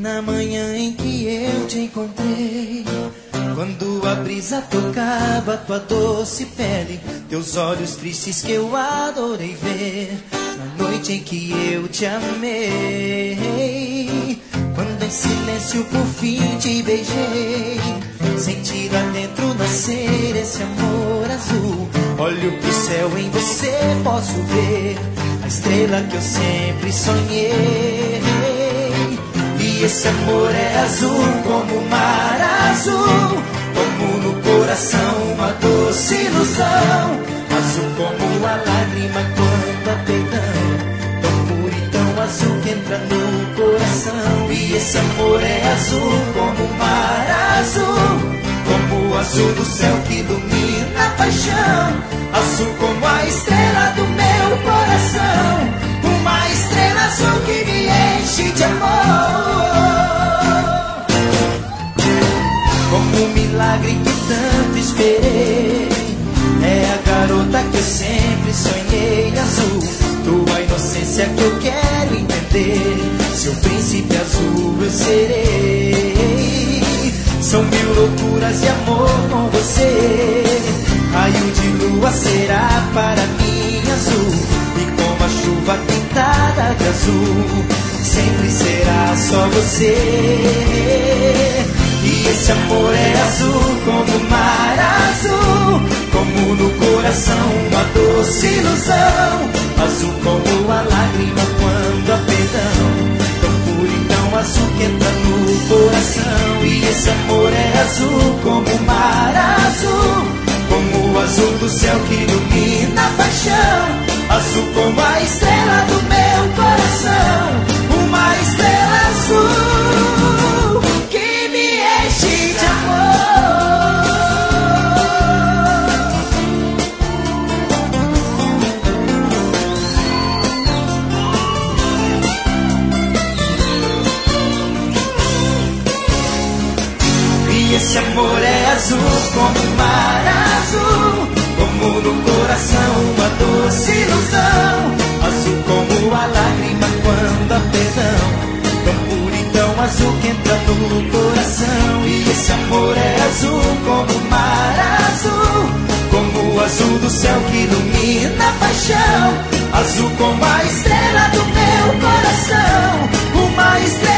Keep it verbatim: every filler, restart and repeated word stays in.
Na manhã em que eu te encontrei, quando a brisa tocava tua doce pele, teus olhos tristes que eu adorei ver, na noite em que eu te amei, quando em silêncio por fim te beijei, senti lá dentro nascer esse amor azul. Olho pro céu, em você posso ver a estrela que eu sempre sonhei. E esse amor é azul como o mar azul, como no coração uma doce ilusão, azul como a lágrima quando há perdão, tão puro e tão azul que entra no coração. E esse amor é azul como o mar azul, como o azul do céu que ilumina a paixão, azul como a estrela do meu coração, uma estrela azul que me enche de amor. Como um milagre que tanto esperei, é a garota que eu sempre sonhei, azul, tua inocência que eu quero entender, seu príncipe azul eu serei. São mil loucuras de amor com você, raio de lua será para mim azul, e como a chuva pintada de azul, sempre será só você. E esse amor é azul como o mar azul, como no coração uma doce ilusão, azul como a lágrima quando há perdão, tão puro e tão azul que entra no coração. E esse amor é azul como o mar azul, como o azul do céu que ilumina a paixão, azul como a estrela do meu coração, uma estrela azul que me enche de amor. E esse amor é azul como o mar azul, como no coração uma doce ilusão, azul como a lágrima quando há perdão, tão puro e tão azul que entra no coração. E esse amor é azul como o mar azul, como o azul do céu que ilumina a paixão, azul como a estrela do meu coração, uma estrela